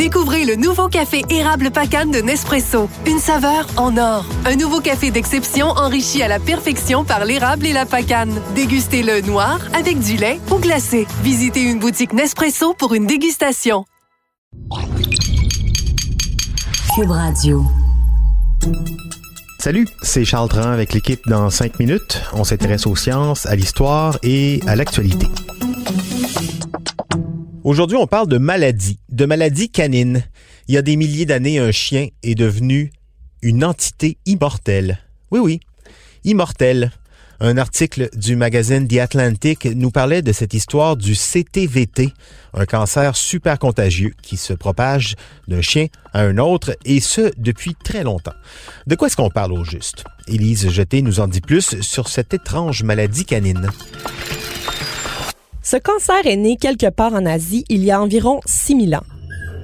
Découvrez le nouveau café érable Pacane de Nespresso. Une saveur en or. Un nouveau café d'exception enrichi à la perfection par l'érable et la Pacane. Dégustez-le noir, avec du lait ou glacé. Visitez une boutique Nespresso pour une dégustation. Cube Radio. Salut, c'est Charles Tran avec l'équipe dans 5 minutes. On s'intéresse aux sciences, à l'histoire et à l'actualité. Aujourd'hui, on parle de maladies canines. Il y a des milliers d'années, un chien est devenu une entité immortelle. Oui, immortelle. Un article du magazine The Atlantic nous parlait de cette histoire du CTVT, un cancer super contagieux qui se propage d'un chien à un autre, et ce, depuis très longtemps. De quoi est-ce qu'on parle au juste? Élise Jeté nous en dit plus sur cette étrange maladie canine. Ce cancer est né quelque part en Asie il y a environ 6000 ans.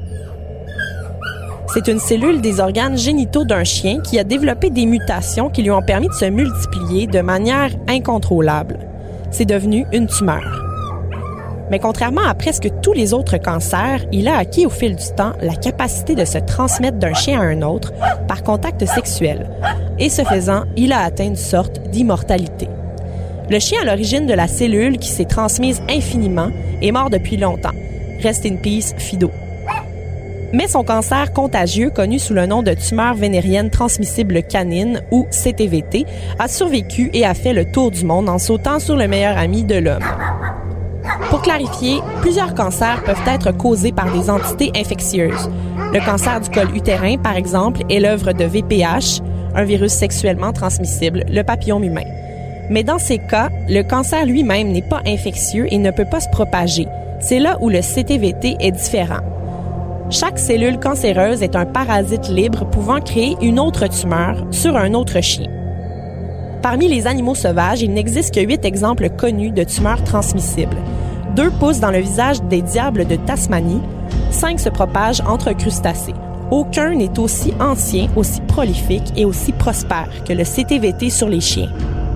C'est une cellule des organes génitaux d'un chien qui a développé des mutations qui lui ont permis de se multiplier de manière incontrôlable. C'est devenu une tumeur. Mais contrairement à presque tous les autres cancers, il a acquis au fil du temps la capacité de se transmettre d'un chien à un autre par contact sexuel. Et ce faisant, il a atteint une sorte d'immortalité. Le chien à l'origine de la cellule qui s'est transmise infiniment est mort depuis longtemps. Rest in peace, Fido. Mais son cancer contagieux, connu sous le nom de tumeur vénérienne transmissible canine, ou CTVT, a survécu et a fait le tour du monde en sautant sur le meilleur ami de l'homme. Pour clarifier, plusieurs cancers peuvent être causés par des entités infectieuses. Le cancer du col utérin, par exemple, est l'œuvre de VPH, un virus sexuellement transmissible, le papillome humain. Mais dans ces cas, le cancer lui-même n'est pas infectieux et ne peut pas se propager. C'est là où le CTVT est différent. Chaque cellule cancéreuse est un parasite libre pouvant créer une autre tumeur sur un autre chien. Parmi les animaux sauvages, il n'existe que 8 exemples connus de tumeurs transmissibles. 2 poussent dans le visage des diables de Tasmanie, 5 se propagent entre crustacés. Aucun n'est aussi ancien, aussi prolifique et aussi prospère que le CTVT sur les chiens.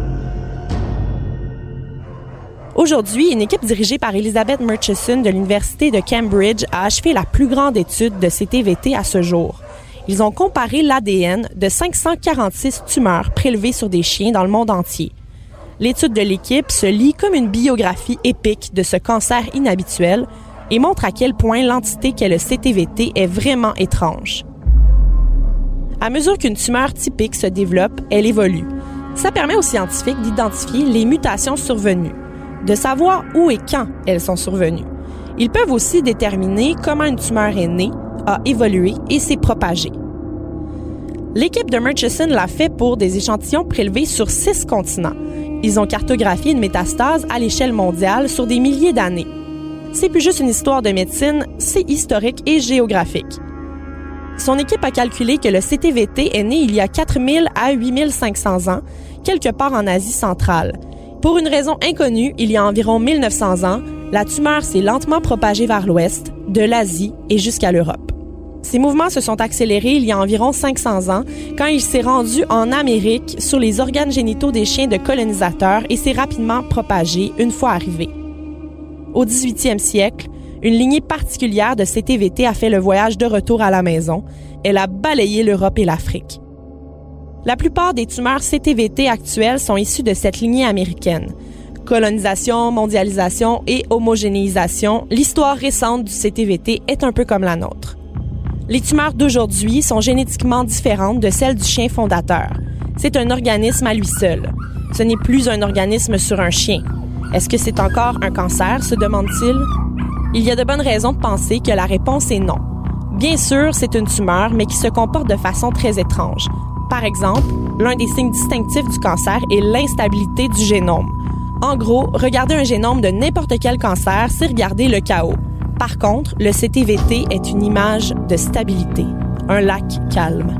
Aujourd'hui, une équipe dirigée par Elizabeth Murchison de l'Université de Cambridge a achevé la plus grande étude de CTVT à ce jour. Ils ont comparé l'ADN de 546 tumeurs prélevées sur des chiens dans le monde entier. L'étude de l'équipe se lit comme une biographie épique de ce cancer inhabituel et montre à quel point l'entité qu'est le CTVT est vraiment étrange. À mesure qu'une tumeur typique se développe, elle évolue. Ça permet aux scientifiques d'identifier les mutations survenues, de savoir où et quand elles sont survenues. Ils peuvent aussi déterminer comment une tumeur est née, a évolué et s'est propagée. L'équipe de Murchison l'a fait pour des échantillons prélevés sur 6 continents. Ils ont cartographié une métastase à l'échelle mondiale sur des milliers d'années. C'est plus juste une histoire de médecine, c'est historique et géographique. Son équipe a calculé que le CTVT est né il y a 4000 à 8500 ans, quelque part en Asie centrale. Pour une raison inconnue, il y a environ 1900 ans, la tumeur s'est lentement propagée vers l'ouest, de l'Asie et jusqu'à l'Europe. Ces mouvements se sont accélérés il y a environ 500 ans, quand il s'est rendu en Amérique sur les organes génitaux des chiens de colonisateurs et s'est rapidement propagé une fois arrivé. Au 18e siècle, une lignée particulière de CTVT a fait le voyage de retour à la maison. Elle a balayé l'Europe et l'Afrique. La plupart des tumeurs CTVT actuelles sont issues de cette lignée américaine. Colonisation, mondialisation et homogénéisation, l'histoire récente du CTVT est un peu comme la nôtre. Les tumeurs d'aujourd'hui sont génétiquement différentes de celles du chien fondateur. C'est un organisme à lui seul. Ce n'est plus un organisme sur un chien. Est-ce que c'est encore un cancer, se demande-t-il? Il y a de bonnes raisons de penser que la réponse est non. Bien sûr, c'est une tumeur, mais qui se comporte de façon très étrange. Par exemple, l'un des signes distinctifs du cancer est l'instabilité du génome. En gros, regarder un génome de n'importe quel cancer, c'est regarder le chaos. Par contre, le CTVT est une image de stabilité, un lac calme.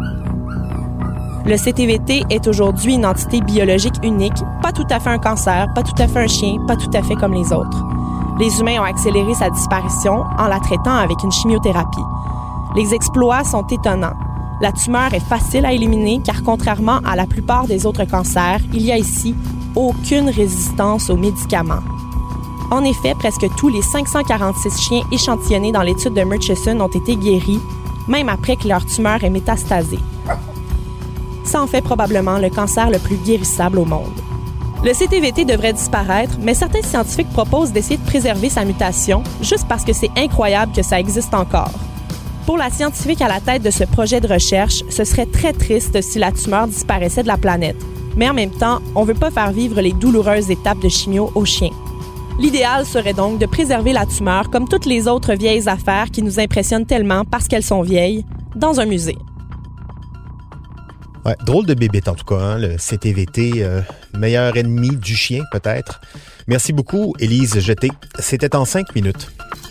Le CTVT est aujourd'hui une entité biologique unique, pas tout à fait un cancer, pas tout à fait un chien, pas tout à fait comme les autres. Les humains ont accéléré sa disparition en la traitant avec une chimiothérapie. Les exploits sont étonnants. La tumeur est facile à éliminer car contrairement à la plupart des autres cancers, il y a ici aucune résistance aux médicaments. En effet, presque tous les 546 chiens échantillonnés dans l'étude de Murchison ont été guéris, même après que leur tumeur ait métastasé. Ça en fait probablement le cancer le plus guérissable au monde. Le CTVT devrait disparaître, mais certains scientifiques proposent d'essayer de préserver sa mutation, juste parce que c'est incroyable que ça existe encore. Pour la scientifique à la tête de ce projet de recherche, ce serait très triste si la tumeur disparaissait de la planète. Mais en même temps, on ne veut pas faire vivre les douloureuses étapes de chimio aux chiens. L'idéal serait donc de préserver la tumeur comme toutes les autres vieilles affaires qui nous impressionnent tellement parce qu'elles sont vieilles, dans un musée. Ouais, drôle de bébête en tout cas, hein, le CTVT, meilleur ennemi du chien peut-être. Merci beaucoup, Élise Jeté. C'était en 5 minutes.